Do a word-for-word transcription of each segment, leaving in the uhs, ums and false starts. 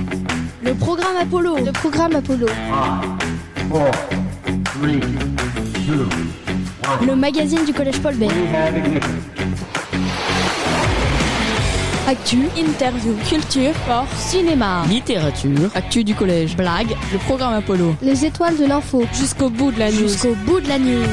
Le programme Apollo. Le programme Apollo. five, four, three, two, one. Le magazine du Collège Paul Bert. We have ignition. Actu, interview, culture, sport, cinéma, Littérature, actu du collège, blague, le programme Apollo. Les étoiles de l'info. jusqu'au bout de la news. Jusqu'au bout de la news.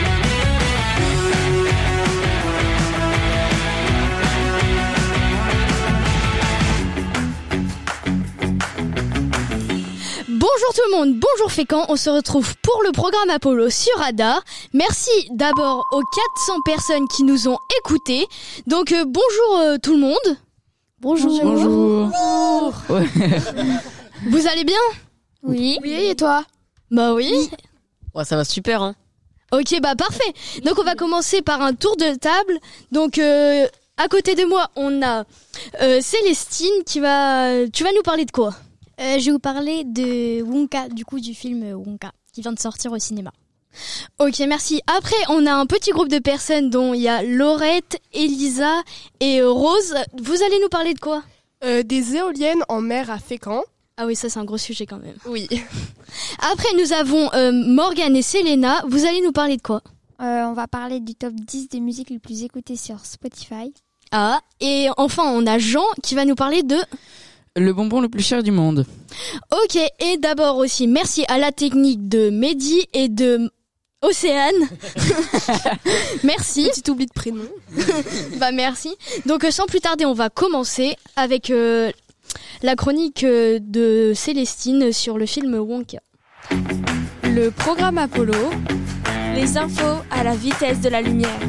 Bonjour tout le monde, bonjour Fécamp, on se retrouve pour le programme Apollo sur Radar. Merci d'abord aux quatre cents personnes qui nous ont écoutés. Donc euh, bonjour euh, tout le monde. Bonjour. Bonjour. Ouais. Vous allez bien ? Oui. Oui, et toi ? Bah oui. Ouais, ça va super, hein. Ok, bah parfait. Donc on va commencer par un tour de table. Donc euh, à côté de moi, on a euh, Célestine qui va... Tu vas nous parler de quoi ? Euh, je vais vous parler de Wonka, du coup du film Wonka, qui vient de sortir au cinéma. Ok, merci. Après, on a un petit groupe de personnes dont il y a Laurette, Elisa et euh, Rose. Vous allez nous parler de quoi ? Euh, des éoliennes en mer à Fécamp. Ah oui, ça c'est un gros sujet quand même. Oui. Après, nous avons euh, Morgane et Selena. Vous allez nous parler de quoi ? Euh, on va parler du top dix des musiques les plus écoutées sur Spotify. Ah, et enfin, on a Jean qui va nous parler de... Le bonbon le plus cher du monde. Ok, et d'abord aussi, merci à la technique de Mehdi et de Océane. Merci. Petit oubli de prénom. Bah merci. Donc euh, sans plus tarder, on va commencer avec euh, la chronique euh, de Célestine sur le film Wonka. Le programme Apollo, les infos à la vitesse de la lumière.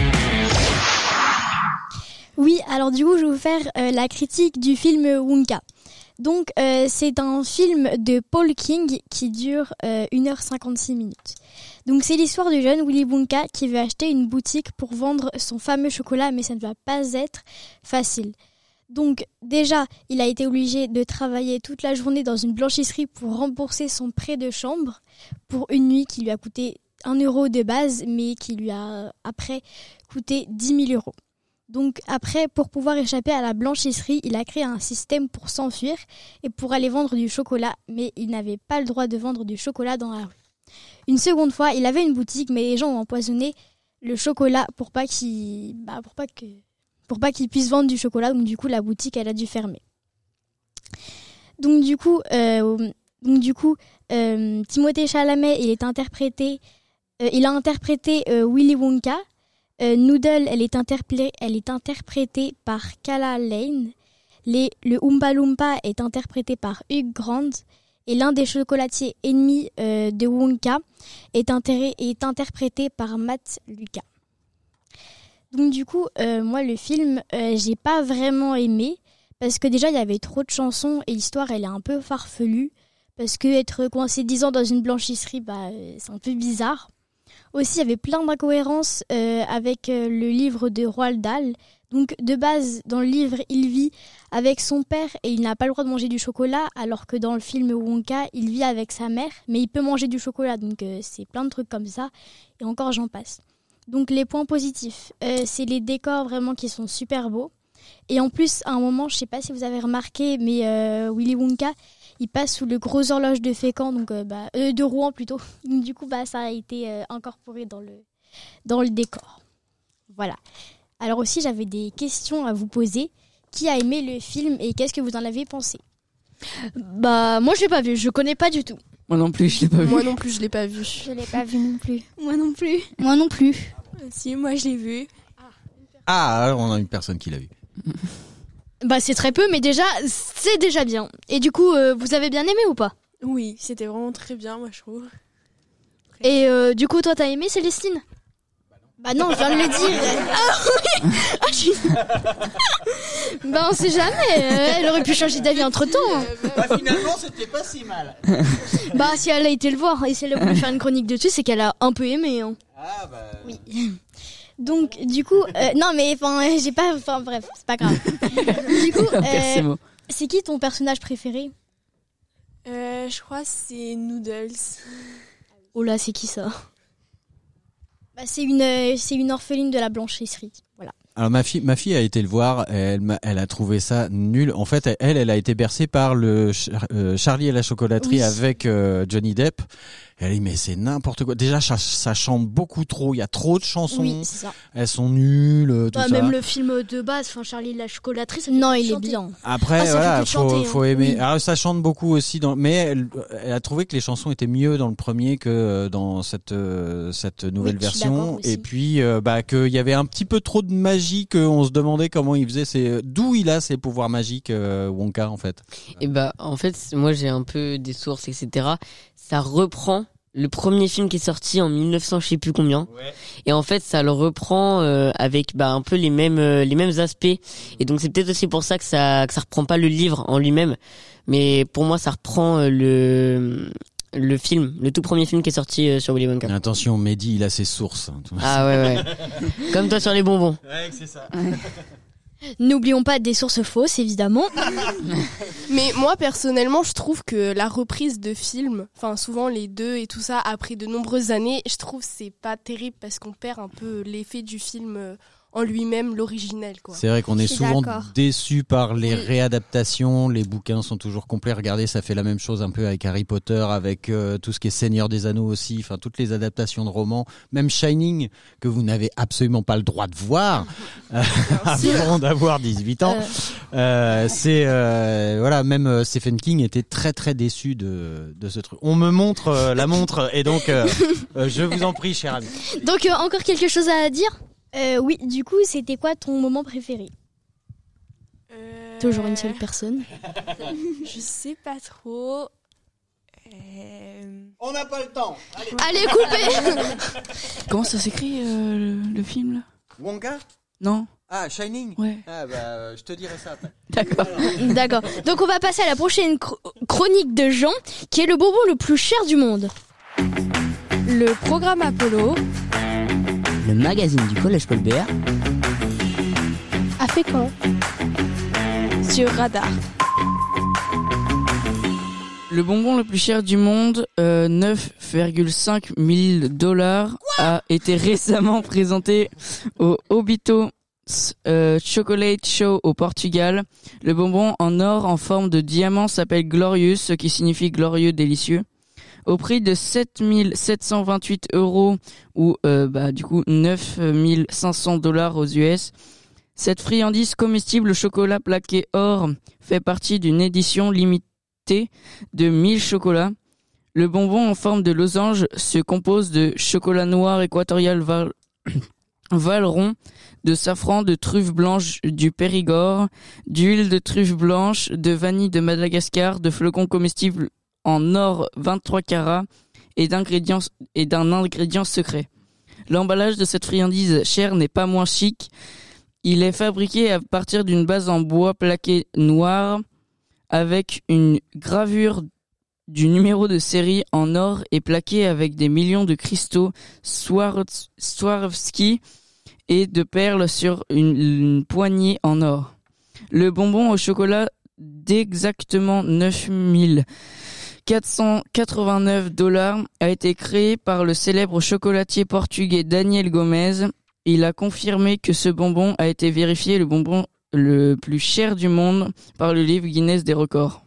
Oui, alors du coup, je vais vous faire euh, la critique du film Wonka. Donc, euh, c'est un film de Paul King qui dure euh, une heure cinquante-six minutes. Donc, c'est l'histoire du jeune Willy Wonka qui veut acheter une boutique pour vendre son fameux chocolat, mais ça ne va pas être facile. Donc, déjà, il a été obligé de travailler toute la journée dans une blanchisserie pour rembourser son prêt de chambre pour une nuit qui lui a coûté un euro de base, mais qui lui a après coûté dix mille euros. Donc après, pour pouvoir échapper à la blanchisserie, il a créé un système pour s'enfuir et pour aller vendre du chocolat, mais il n'avait pas le droit de vendre du chocolat dans la rue. Une seconde fois, il avait une boutique, mais les gens ont empoisonné le chocolat pour pas qu'il, bah, pour pas que, pour pas qu'il puisse vendre du chocolat. Donc du coup, la boutique, elle a dû fermer. Donc du coup, euh, donc du coup, euh, Timothée Chalamet, il est interprété, euh, il a interprété euh, Willy Wonka. Euh, Noodle, elle est, interplé- elle est interprétée par Kala Lane. Les, le Oompa Loompa est interprété par Hugh Grant. Et l'un des chocolatiers ennemis euh, de Wonka est, inter- est interprété par Matt Lucas. Donc du coup, euh, moi le film, euh, j'ai pas vraiment aimé. Parce que déjà, il y avait trop de chansons et l'histoire, elle est un peu farfelue. Parce que être coincé dix ans dans une blanchisserie, bah, euh, c'est un peu bizarre. Aussi, il y avait plein d'incohérences euh, avec euh, le livre de Roald Dahl. Donc, de base, dans le livre, il vit avec son père et il n'a pas le droit de manger du chocolat, alors que dans le film Wonka, il vit avec sa mère, mais il peut manger du chocolat. Donc, euh, c'est plein de trucs comme ça. Et encore, j'en passe. Donc, les points positifs, euh, c'est les décors vraiment qui sont super beaux. Et en plus, à un moment, je ne sais pas si vous avez remarqué, mais euh, Willy Wonka, il passe sous le gros horloge de Fécamp, donc euh, bah, euh, de Rouen plutôt. Donc, du coup, bah, ça a été euh, incorporé dans le, dans le décor. Voilà. Alors aussi, j'avais des questions à vous poser. Qui a aimé le film et qu'est-ce que vous en avez pensé ? Bah moi je l'ai pas vu, je connais pas du tout. Moi non plus, je l'ai pas vu. Moi non plus, je l'ai pas vu. Je l'ai pas vu non plus. Moi non plus. Moi non plus. Si, moi je l'ai vu. Ah, alors on a une personne qui l'a vu. Bah c'est très peu, mais déjà c'est déjà bien. Et du coup, euh, vous avez bien aimé ou pas ? Oui, c'était vraiment très bien, moi je trouve. Et euh, du coup, toi t'as aimé Célestine ? Bah non, je viens de le dire. Ah oui. Ah, je suis... Bah on sait jamais. euh, Elle aurait pu changer d'avis entre temps. Bah, finalement, c'était pas si mal. Bah si elle a été le voir et si elle a voulu faire une chronique dessus, c'est qu'elle a un peu aimé. Hein. Ah bah. Oui. Donc, du coup, euh, non mais enfin, j'ai pas, enfin bref, c'est pas grave. Du coup, On perd ses euh, mots. c'est qui ton personnage préféré ? Euh, je crois que c'est Noodles. Oh là, c'est qui ça ? Bah, c'est une, euh, c'est une orpheline de la blanchisserie. Voilà. Alors ma fille, ma fille a été le voir. Elle, m'a- elle a trouvé ça nul. En fait, elle, elle a été bercée par le Char- euh, Charlie et la chocolaterie Oui. avec euh, Johnny Depp. Et elle dit mais c'est n'importe quoi. Déjà, ça, ça chante beaucoup trop. Il y a trop de chansons. Oui, c'est ça. Elles sont nulles, euh, tout Bah, ça. même le film de base, enfin Charlie et la chocolaterie, ça fait Non, que il est chanter. bien. Après, Ah, ça voilà, fait que faut, chanter, hein. faut aimer. Oui. Alors, ça chante beaucoup aussi, dans... mais elle, elle a trouvé que les chansons étaient mieux dans le premier que euh, dans cette euh, cette nouvelle Oui, je suis version. d'accord aussi. Et puis, euh, bah, qu'il y avait un petit peu trop de magie, qu'on se demandait comment il faisait. C'est d'où il a ses pouvoirs magiques, euh, Wonka, en fait. Et bah, en fait, moi j'ai un peu des sources, et cetera. Ça reprend le premier film qui est sorti en mille neuf cents, je sais plus combien. Et en fait, ça le reprend euh, avec bah un peu les mêmes euh, les mêmes aspects. Et donc c'est peut-être aussi pour ça que ça que ça reprend pas le livre en lui-même, mais pour moi ça reprend euh, le le film, le tout premier film qui est sorti euh, sur Willy Wonka. Attention, Mehdi, il a ses sources. Ah ouais ouais. Comme toi sur les bonbons. Ouais, c'est ça. N'oublions pas des sources fausses, évidemment. Mais moi, personnellement, je trouve que la reprise de films, enfin souvent les deux et tout ça, après de nombreuses années, je trouve que c'est pas terrible parce qu'on perd un peu l'effet du film euh, en lui-même, l'originel, quoi. C'est vrai qu'on est Je suis souvent d'accord. déçus par les réadaptations. Les bouquins sont toujours complets. Regardez, ça fait la même chose un peu avec Harry Potter, avec euh, tout ce qui est Seigneur des Anneaux aussi. Enfin, toutes les adaptations de romans, même Shining, que vous n'avez absolument pas le droit de voir euh, avant d'avoir dix-huit ans. Euh, c'est euh, voilà, même euh, Stephen King était très très déçu de de ce truc. On me montre euh, la montre et donc euh, euh, je vous en prie, cher ami. Donc, euh, encore quelque chose à dire? Euh, oui, du coup, c'était quoi ton moment préféré? Euh, Toujours une seule personne. Je sais pas trop. Euh... On n'a pas le temps. Allez, coupez. Comment ça s'écrit euh, le, le film là? Wonka? Non? Ah, Shining. Ouais. Ah bah, euh, je te dirai ça après. D'accord. D'accord. Donc, on va passer à la prochaine chro- chronique de Jean, qui est le bonbon le plus cher du monde. Le programme Apollo. Le magazine du Collège Paul Bert. A fait quoi? Sur Radar. Le bonbon le plus cher du monde, euh, neuf virgule cinq mille dollars, a été récemment présenté au Obito euh, Chocolate Show au Portugal. Le bonbon en or en forme de diamant s'appelle Glorious, ce qui signifie glorieux, délicieux. Au prix de sept mille sept cent vingt-huit euros ou euh, bah du coup neuf mille cinq cents dollars aux U S. Cette friandise comestible au chocolat plaqué or fait partie d'une édition limitée de mille chocolats. Le bonbon en forme de losange se compose de chocolat noir équatorial Val... Valeron, de safran, de truffes blanches du Périgord, d'huile de truffe blanche, de vanille de Madagascar, de flocons comestibles en or vingt-trois carats et d'ingrédients et d'un ingrédient secret. L'emballage de cette friandise chère n'est pas moins chic. Il est fabriqué à partir d'une base en bois plaqué noir avec une gravure du numéro de série en or et plaqué avec des millions de cristaux Swar- Swarovski et de perles sur une, une poignée en or. Le bonbon au chocolat d'exactement neuf mille quatre cent quatre-vingt-neuf dollars a été créé par le célèbre chocolatier portugais Daniel Gomes. Il a confirmé que ce bonbon a été vérifié le bonbon le plus cher du monde par le livre Guinness des records.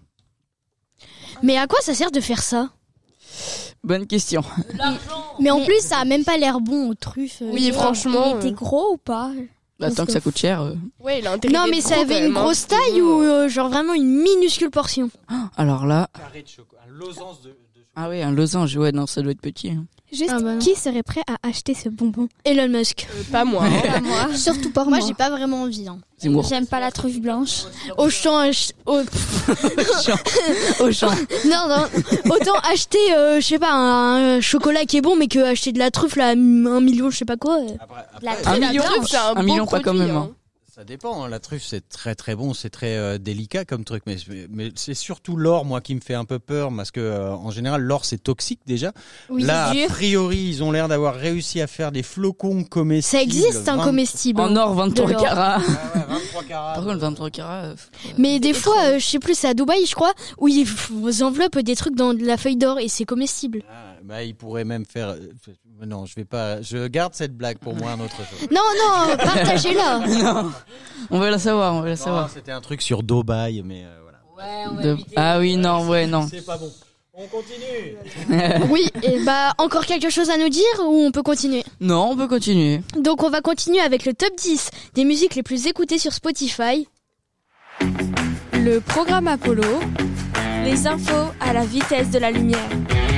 Mais à quoi ça sert de faire ça? Bonne question. Mais en plus, ça a même pas l'air bon aux truffes. euh, Oui, genre, franchement, Il était euh. gros ou pas? Bah, tant que ça coûte cher. euh. Ouais, il a intérêt Non, d'être mais ça gros, avait quand une même, hein. grosse taille ou euh, genre vraiment une minuscule portion? Alors là, Carré de chocolat, un losange de, de ah oui, un losange, ouais, non, ça doit être petit. hein. Juste, Ah bah non. qui serait prêt à acheter ce bonbon? Elon Musk. Euh, pas moi. hein. Pas moi. Surtout pas Moi, moi. j'ai pas vraiment envie. Hein. Zemmour. J'aime pas la truffe blanche. Autant ach- au- Au champ. non, non. Autant acheter, euh, je sais pas, un, un chocolat qui est bon, mais que acheter de la truffe là, un million, je sais pas quoi. euh. Après, La après, truffe Un million, truffe, c'est un un beau million pas quand produit, même. hein. hein. ça dépend. hein. La truffe, c'est très très bon, c'est très euh, délicat comme truc, mais mais c'est surtout l'or, moi, qui me fait un peu peur, parce que euh, en général, l'or c'est toxique déjà. Oui, Là, c'est a dur. priori, ils ont l'air d'avoir réussi à faire des flocons comestibles. Ça existe un vingt comestible. En or, vingt-trois De l'or. carats. Ah ouais, vingt-trois carats. Par contre, vingt-trois carats. euh, Mais des fois, euh, je sais plus, c'est à Dubaï, je crois, où ils vous enveloppent des trucs dans de la feuille d'or et c'est comestible. Ah, Bah, il pourrait même faire. Non, je vais pas. Je garde cette blague pour moi un autre jour. Non, non, partagez-la. Non, on va la savoir, on va la Non, savoir. c'était un truc sur Dubaï, mais euh, voilà. Ouais, on va De- éviter. Ah oui, non, ouais, non. C'est pas bon. On continue. Oui, et bah encore quelque chose à nous dire ou on peut continuer? Non, on peut continuer. Donc on va continuer avec le top dix des musiques les plus écoutées sur Spotify. Le programme Apollo, les infos à la vitesse de la lumière.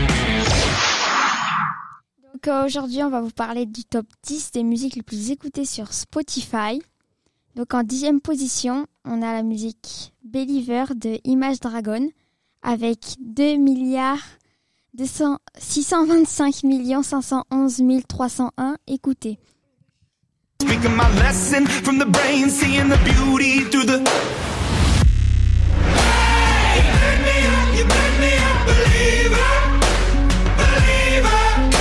Donc euh, aujourd'hui, on va vous parler du top dix des musiques les plus écoutées sur Spotify. Donc en dixième position, on a la musique Believer de Image Dragon avec deux milliards six cent vingt-cinq millions cinq cent onze mille trois cent un écoutés. Speaking my lesson from the brain, seeing the beauty through the. Hey, you make me up, you make me up, believer, believer.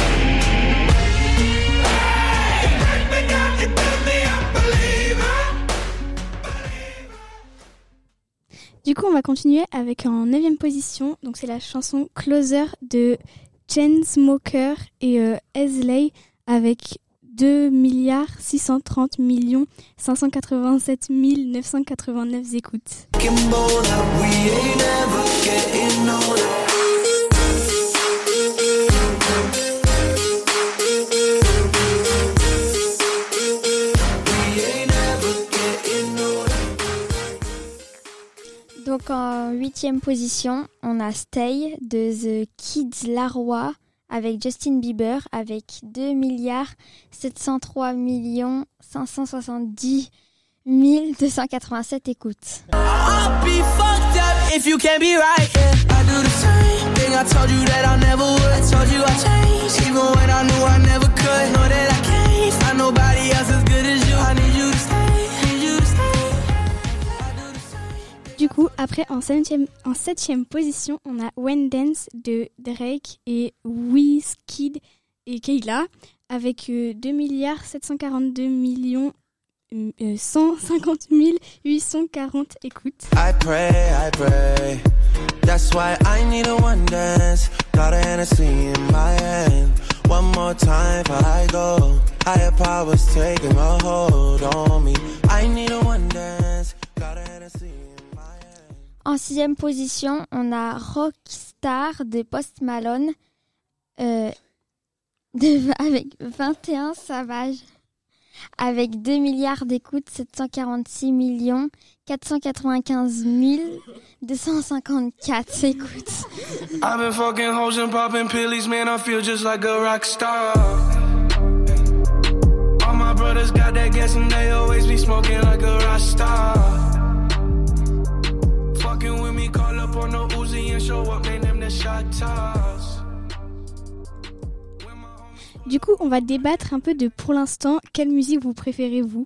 Hey, you make me up, you make me up, believer, believer. Du coup, on va continuer avec en neuvième position. Donc, c'est la chanson Closer de Chainsmokers et euh, Esley avec deux milliards six cent trente millions cinq cent quatre-vingt-sept mille neuf cent quatre-vingt-neuf écoutes. Donc en huitième position, on a Stay de The Kids Laroi avec Justin Bieber avec deux milliards sept cent trois millions cinq cent soixante-dix mille deux cent quatre-vingt-sept écoutes. I'll be fucked up if you can't be right. Yeah, I do the same thing. I told you that I never would. I told you I changed, even when I knew I never could. Know that I can't find nobody else as good as you. I need you to stay, need you to stay. I do the same. Du coup, après, en septième, en septième position, on a When Dance de Drake et Wizkid et Kayla avec euh, deux milliards sept cent quarante-deux millions euh, cent cinquante mille huit cent quarante écoutes. I pray, I pray. That's why I need a one dance. Got a Hennessy in my hand. One more time before I go. Higher powers taking a hold on me. I need a one dance. Got a Hennessy in my hand. En sixième position, on a Rockstar de Post Malone euh, de, avec vingt et un Savage. Avec deux milliards d'écoutes, sept cent quarante-six millions quatre cent quatre-vingt-quinze mille deux cent cinquante-quatre écoutes. I've been fucking hoes and popping pillies, man, I feel just like a rock star. All my brothers got that gas and they always be smoking like a rock star. Fucking with me, call up on the Uzi and show up, man, them the shot toss. Du coup, on va débattre un peu de, pour l'instant, quelle musique vous préférez, vous?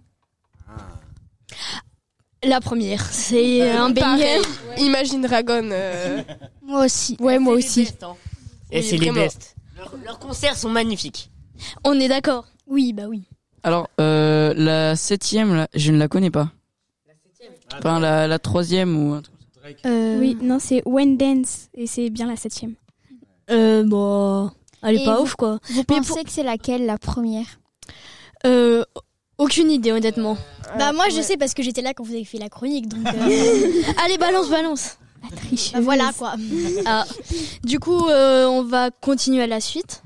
La première, c'est un banger. Imagine Dragon. euh, Moi aussi. Ouais, moi C'est les aussi. best, hein. Et Oui, c'est les vraiment. best. Leurs, leurs concerts sont magnifiques. On est d'accord. Oui, bah oui. Alors, euh, la septième, là, je ne la connais pas. La septième. Enfin, la, la troisième ou un truc. Euh, oui, non, c'est When Dance et c'est bien la septième. Euh, bon, elle est Et pas vous- ouf, quoi. Vous Mais pensez pour- que c'est laquelle, la première? Euh, aucune idée, honnêtement. Bah moi je ouais. sais parce que j'étais là quand vous avez fait la chronique donc euh, Allez, balance, balance. La tricheuse. bah voilà quoi. Ah. Du coup, euh, on va continuer à la suite.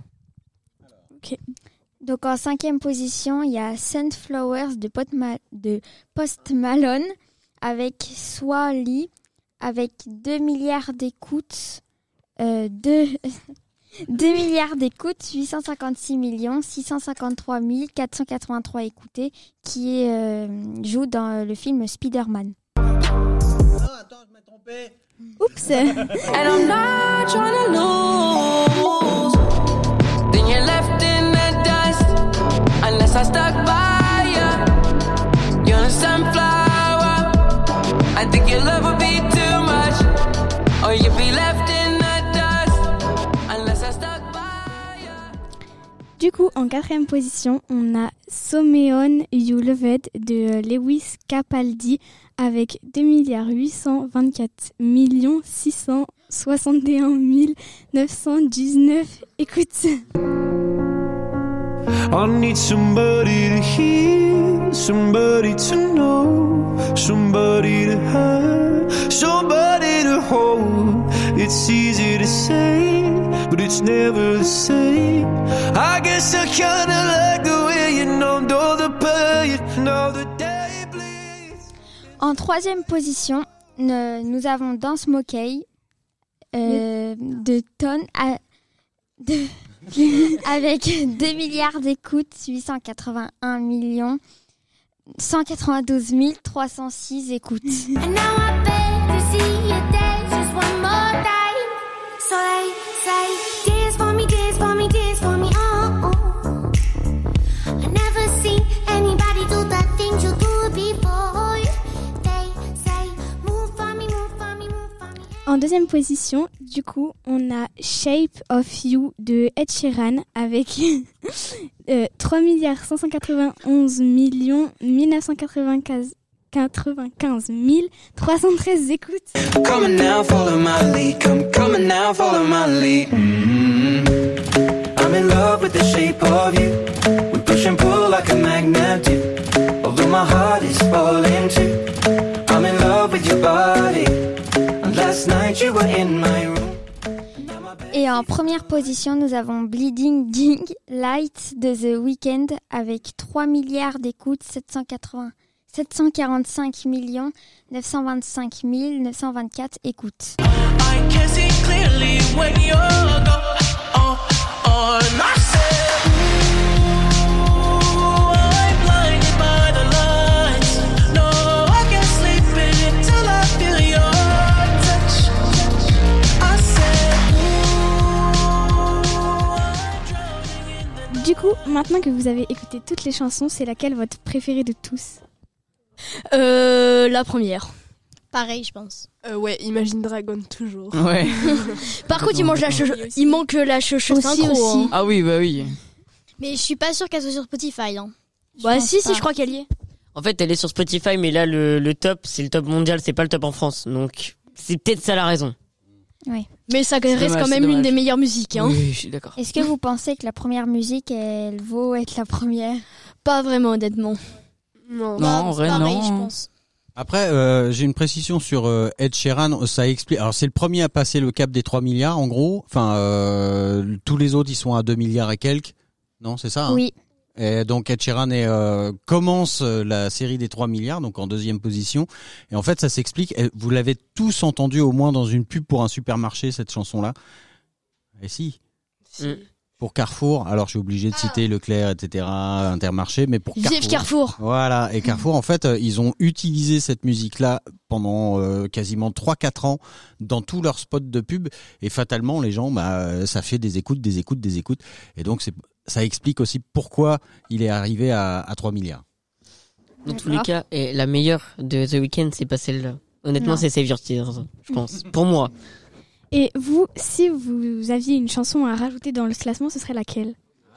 Donc en cinquième position il y a Sunflowers de, Pot Ma- de Post Malone avec Swally avec deux milliards d'écoutes, euh, deux, deux milliards d'écoutes, huit cent cinquante-six millions six cent cinquante-trois mille quatre cent quatre-vingt-trois écoutés, qui est, euh, joue dans le film Spider-Man. Non, attends, je m'ai trompé. Oups. And I'm not trying to lose. Then you're left in the dust. Unless I stuck by you. You're a sunflower. I think your love would be too much. Or you'd be left in the dust. Unless I stuck by you. Du coup, en quatrième position, on a So Meon You Loved de Lewis Capaldi avec deux milliards huit cent vingt-quatre millions six cent soixante et un mille neuf cent dix-neuf écoutes. I need somebody to hear, somebody to know, somebody to have, somebody to hold. It's easy to say, but it's never the same. I guess I kinda like the way you numbed all the pain, now the day bleeds. En troisième position, ne- nous avons Dance Monkey euh, de tonnes à, de, avec deux milliards d'écoutes, huit cent quatre-vingt-un millions, cent quatre-vingt-douze mille trois cent six écoutes. And now I beg to see you dance just one more time. So they say, dance for me, dance for me, dance for me, oh, oh. I never seen anybody do the things you do before. They say, move for me, move for me, move for me. En deuxième position, du coup, on a Shape of You de Ed Sheeran avec euh, trois milliards cinq cent quatre-vingt-onze millions mille neuf cent quatre-vingt-quinze mille trois cent treize écoutes. Come on now, follow my lead. Come, come on now, follow my lead. Mm-hmm. I'm in love with the shape of you. We push and pull like a magnet do. Although my heart is falling too. I'm in love with your body. And last night you were in my room. Et en première position, nous avons Bleeding Ding Light de The Weeknd avec trois milliards d'écoutes, sept cent quatre-vingts sept cent quarante-cinq millions neuf cent vingt-cinq mille neuf cent vingt-quatre écoutes. I can see clearly when you're gone. Oh, oh, and I said, ooh, I'm blinded by the lights. No, I can't sleep until I feel your touch. I said, ooh, I'm drowning in the. Du coup, maintenant que vous avez écouté toutes les chansons, c'est laquelle votre préférée de tous ? Euh, la première. Pareil, je pense. Euh, ouais, Imagine Dragon, toujours. Ouais. Par contre, il, mange la che- il manque la che- Aussi, synchro. aussi. Hein. Ah oui, bah oui. Mais je suis pas sûre qu'elle soit sur Spotify. Hein. Bah si, pas. si, je crois qu'elle y est. En fait, elle est sur Spotify, mais là, le, le top, c'est le top mondial, c'est pas le top en France. Donc, c'est peut-être ça la raison. Oui. Mais ça reste dommage, quand c'est même l'une dommage. des meilleures musiques. Hein. Oui, je suis d'accord. Est-ce que vous pensez que la première musique, elle vaut être la première ? Pas vraiment, honnêtement. Non. Non, en c'est vrai, pareil, non. je pense. Après, euh, j'ai une précision sur euh, Ed Sheeran. Ça explique. Alors, c'est le premier à passer le cap des trois milliards, en gros. Enfin, euh, tous les autres, ils sont à deux milliards et quelques. Non, c'est ça. Hein Oui. Et donc Ed Sheeran est, euh, commence euh, la série des trois milliards, donc en deuxième position. Et en fait, ça s'explique. Et vous l'avez tous entendu au moins dans une pub pour un supermarché, cette chanson-là. Et si. Mm. Pour Carrefour. Alors, je suis obligé de citer Leclerc, et cetera, Intermarché, mais pour Carrefour. Vive Carrefour. Voilà. Et Carrefour, en fait, euh, ils ont utilisé cette musique-là pendant euh, quasiment trois quatre ans dans tous leurs spots de pub. Et fatalement, les gens, bah, ça fait des écoutes, des écoutes, des écoutes. Et donc, c'est, ça explique aussi pourquoi il est arrivé à, à trois milliards. Dans tous les cas, et la meilleure de The Weeknd, c'est pas celle-là. Honnêtement, Non. c'est Save Your Tears, je pense. Pour moi. Et vous, si vous aviez une chanson à rajouter dans le classement, ce serait laquelle ?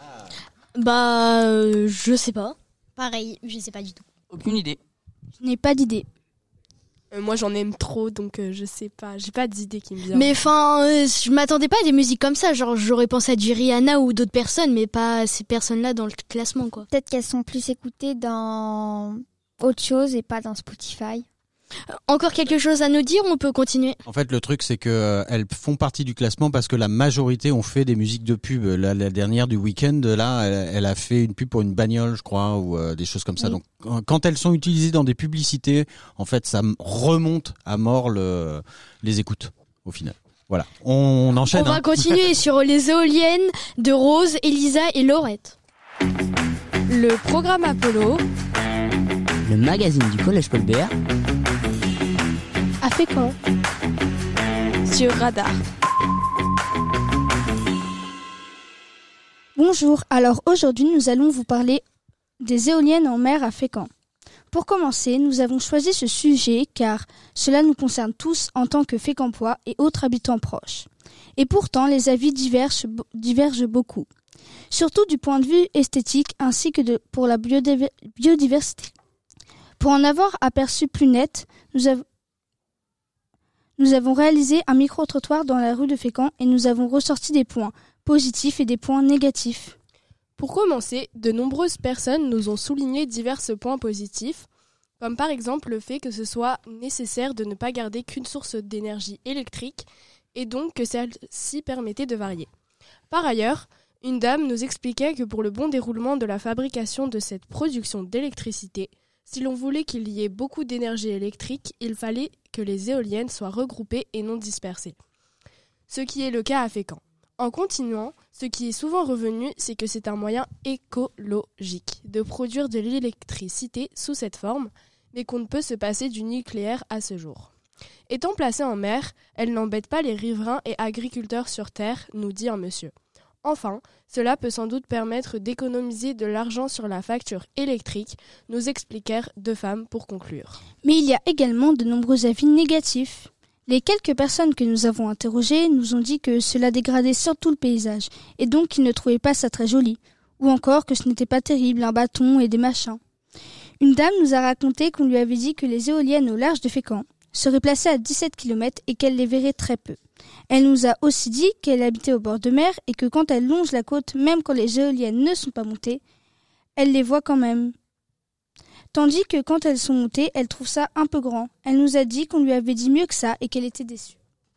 Bah, euh, je sais pas. Pareil, je sais pas du tout. Aucune idée. Je n'ai pas d'idée. Euh, moi, j'en aime trop, donc euh, je sais pas. J'ai pas d'idée qui me vient. Mais enfin, euh, je m'attendais pas à des musiques comme ça. Genre, j'aurais pensé à du Rihanna ou d'autres personnes, mais pas ces personnes-là dans le classement, quoi. Peut-être qu'elles sont plus écoutées dans autre chose et pas dans Spotify. Encore quelque chose à nous dire ou on peut continuer ? En fait, le truc, c'est que euh, elles font partie du classement parce que la majorité ont fait des musiques de pub. La, la dernière du week-end, là, elle, elle a fait une pub pour une bagnole, je crois, ou euh, des choses comme ça. Oui. Donc, quand- quand elles sont utilisées dans des publicités, en fait, ça m- remonte à mort le, les écoutes, au final. Voilà. On, on enchaîne. On va hein. continuer sur les éoliennes de Rose, Elisa et Laurette. Le programme Apollo Le magazine du Collège Paul Bert. À Fécamp. sur Radar. Bonjour, alors aujourd'hui nous allons vous parler des éoliennes en mer à Fécamp. Pour commencer, nous avons choisi ce sujet car cela nous concerne tous en tant que Fécampois et autres habitants proches. Et pourtant, les avis divergent, divergent beaucoup, surtout du point de vue esthétique ainsi que de, pour la biodiv- biodiversité. Pour en avoir aperçu plus net, nous, av- nous avons réalisé un micro-trottoir dans la rue de Fécamp et nous avons ressorti des points positifs et des points négatifs. Pour commencer, de nombreuses personnes nous ont souligné divers points positifs, comme par exemple le fait que ce soit nécessaire de ne pas garder qu'une source d'énergie électrique et donc que celle-ci permettait de varier. Par ailleurs, une dame nous expliquait que pour le bon déroulement de la fabrication de cette production d'électricité, si l'on voulait qu'il y ait beaucoup d'énergie électrique, il fallait que les éoliennes soient regroupées et non dispersées. Ce qui est le cas à Fécamp. En continuant, ce qui est souvent revenu, c'est que c'est un moyen écologique de produire de l'électricité sous cette forme, mais qu'on ne peut se passer du nucléaire à ce jour. Étant placée en mer, elle n'embête pas les riverains et agriculteurs sur Terre, nous dit un monsieur. Enfin, cela peut sans doute permettre d'économiser de l'argent sur la facture électrique, nous expliquèrent deux femmes pour conclure. Mais il y a également de nombreux avis négatifs. Les quelques personnes que nous avons interrogées nous ont dit que cela dégradait surtout le paysage, et donc qu'ils ne trouvaient pas ça très joli, ou encore que ce n'était pas terrible, un bâton et des machins. Une dame nous a raconté qu'on lui avait dit que les éoliennes au large de Fécamp seraient placées à dix-sept kilomètres et qu'elle les verrait très peu. Elle nous a aussi dit qu'elle habitait au bord de mer et que quand elle longe la côte, même quand les éoliennes ne sont pas montées, elle les voit quand même. Tandis que quand elles sont montées, elle trouve ça un peu grand. Elle nous a dit qu'on lui avait dit mieux que ça et qu'elle était déçue.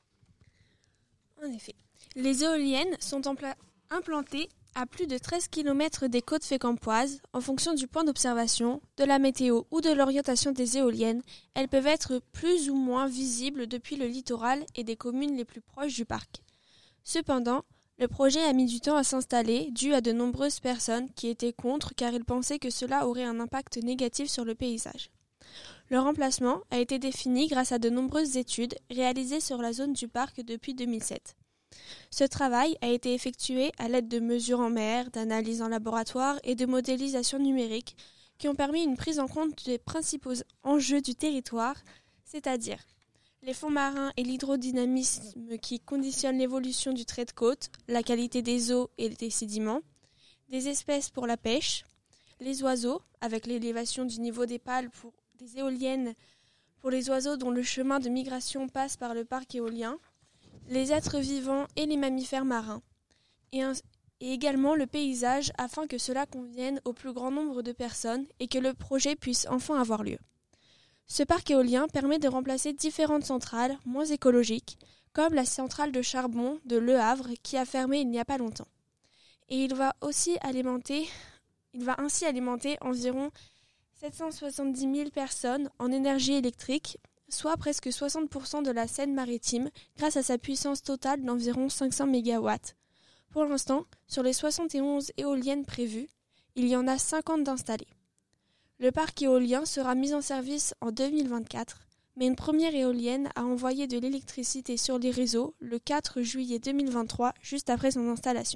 En effet, les éoliennes sont empla- implantées à plus de treize kilomètres des côtes fécampoises. En fonction du point d'observation, de la météo ou de l'orientation des éoliennes, elles peuvent être plus ou moins visibles depuis le littoral et des communes les plus proches du parc. Cependant, le projet a mis du temps à s'installer, dû à de nombreuses personnes qui étaient contre car ils pensaient que cela aurait un impact négatif sur le paysage. Leur emplacement a été défini grâce à de nombreuses études réalisées sur la zone du parc depuis deux mille sept. Ce travail a été effectué à l'aide de mesures en mer, d'analyses en laboratoire et de modélisation numérique qui ont permis une prise en compte des principaux enjeux du territoire, c'est-à-dire les fonds marins et l'hydrodynamisme qui conditionnent l'évolution du trait de côte, la qualité des eaux et des sédiments, des espèces pour la pêche, les oiseaux, avec l'élévation du niveau des pales pour des éoliennes pour les oiseaux dont le chemin de migration passe par le parc éolien, les êtres vivants et les mammifères marins, et, un, et également le paysage afin que cela convienne au plus grand nombre de personnes et que le projet puisse enfin avoir lieu. Ce parc éolien permet de remplacer différentes centrales moins écologiques, comme la centrale de charbon de Le Havre qui a fermé il n'y a pas longtemps. Et il va aussi alimenter, il va ainsi alimenter environ sept cent soixante-dix mille personnes en énergie électrique, soit presque soixante pour cent de la Seine-Maritime, grâce à sa puissance totale d'environ cinq cents mégawatts. Pour l'instant, sur les soixante et onze éoliennes prévues, il y en a cinquante d'installées. Le parc éolien sera mis en service en deux mille vingt-quatre, mais une première éolienne a envoyé de l'électricité sur les réseaux le quatre juillet deux mille vingt-trois, juste après son installation.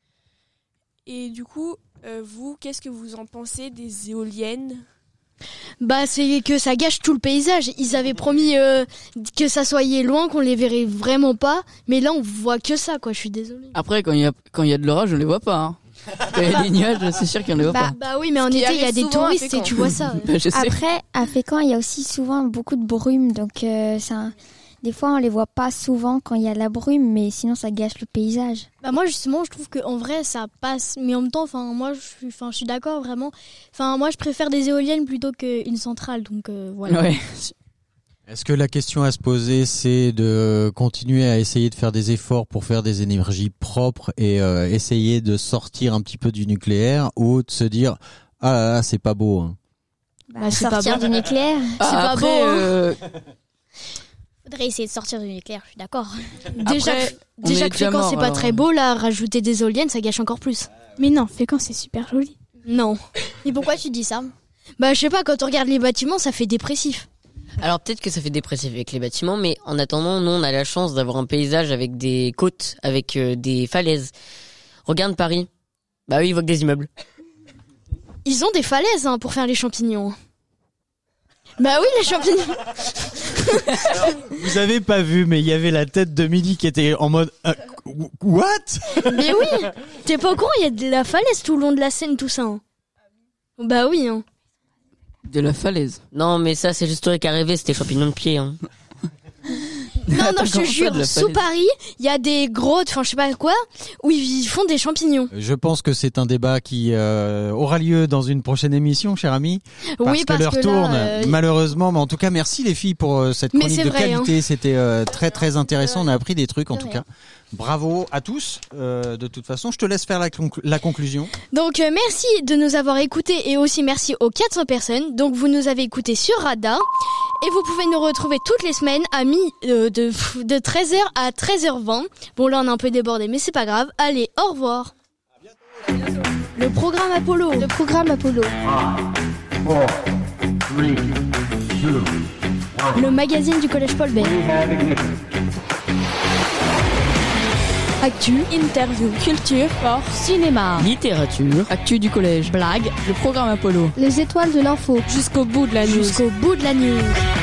Et du coup, euh, vous, qu'est-ce que vous en pensez des éoliennes ? Bah c'est que ça gâche tout le paysage. Ils avaient promis euh, que ça soyait loin, qu'on les verrait vraiment pas, mais là on voit que ça quoi, je suis désolée. Après quand il y a quand il y a de l'orage, on les voit pas hein. Quand il y a des nuages, c'est sûr qu'on les voit bah, pas. Bah oui, mais en été il y a des touristes et tu vois ça. Bah, je sais. Après à Fécamp, il y a aussi souvent beaucoup de brume, donc euh, ça des fois on les voit pas souvent quand il y a la brume, mais sinon ça gâche le paysage. Bah moi justement je trouve que en vrai ça passe, mais en même temps enfin moi je suis enfin je suis d'accord vraiment. Enfin moi je préfère des éoliennes plutôt qu'une centrale, donc euh, voilà. Ouais. Est-ce que la question à se poser, c'est de continuer à essayer de faire des efforts pour faire des énergies propres et euh, essayer de sortir un petit peu du nucléaire, ou de se dire ah là là c'est pas beau hein. Bah, sortir du nucléaire, ah, c'est après, pas beau. Hein. Euh... Faudrait essayer de sortir du nucléaire, je suis d'accord. Déjà, Après, déjà que Fécamp c'est pas alors. Très beau, là rajouter des éoliennes ça gâche encore plus. Mais non, Fécamp c'est super joli. Non. Et pourquoi tu dis ça ? Bah je sais pas, quand on regarde les bâtiments ça fait dépressif. Alors peut-être que ça fait dépressif avec les bâtiments, mais en attendant, nous on a la chance d'avoir un paysage avec des côtes, avec euh, des falaises. Regarde Paris. Bah oui, ils voient que des immeubles. Ils ont des falaises hein, pour faire les champignons. Bah oui, les champignons. Vous avez pas vu, mais il y avait la tête de Milly qui était en mode euh, what? Mais oui, t'es pas au courant, il y a de la falaise tout le long de la scène, tout ça. Hein. Bah oui. Hein. De la falaise. Non, mais ça, c'est juste toi qui est arrivé, c'était champignon de pied. Hein. Non, Attends, non, je te comment ça, jure, de la sous falaise Paris, il y a des grottes, enfin je sais pas quoi, où ils font des champignons. Je pense que c'est un débat qui euh, aura lieu dans une prochaine émission, cher ami. Parce Oui, que parce l'heure que là, tourne, euh, malheureusement. Mais en tout cas, merci les filles pour euh, cette Mais chronique c'est de vrai, qualité. hein. C'était euh, très très intéressant. On a appris des trucs en tout rien. cas. Bravo à tous. Euh, de toute façon, je te laisse faire la, conclu- la conclusion. Donc euh, merci de nous avoir écoutés et aussi merci aux quatre cents personnes. Donc vous nous avez écoutés sur Radar et vous pouvez nous retrouver toutes les semaines à mi euh, de de treize heures à treize heures vingt. Bon là on est un peu débordé mais c'est pas grave. Allez, au revoir. Le programme Apollo. Le programme Apollo. Four, three, two, one. Le magazine du Collège Paul Bert. We have ignition. Actu, interview, culture, sport, cinéma, Littérature, actu du collège, blague, le programme Apollo. Les étoiles de l'info. jusqu'au bout de la news. Jusqu'au bout de la news.